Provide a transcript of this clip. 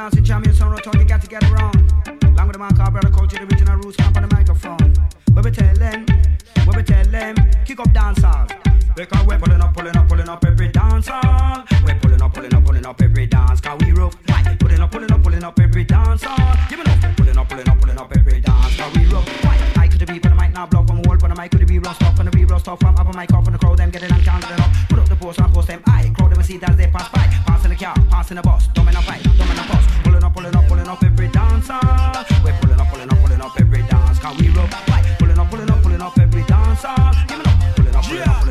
dancing champions on road, you got to get around. Along with the man called Brother Culture, the original roots, camp on the microphone. Where we tell them, kick up dancehall. Because we're pulling up every dancehall. We're pulling up every dance, cause we rough. Why? Pulling up every dancehall. Give it up, pulling up every dance, cause we rough. Why? I could be, but I might not block from wall, but I might could be rust off, and the rust off from up on my car from the crowd, them getting and counting it up. Put up the post and post them, I crowd them and see as they pass by. Passing the car, passing the bus, dumbing up, dumbing up bus. Pulling up every dancehall. We're pulling up every dance, cause we rough. Why? Pulling up every dancehall. Give it up, pulling up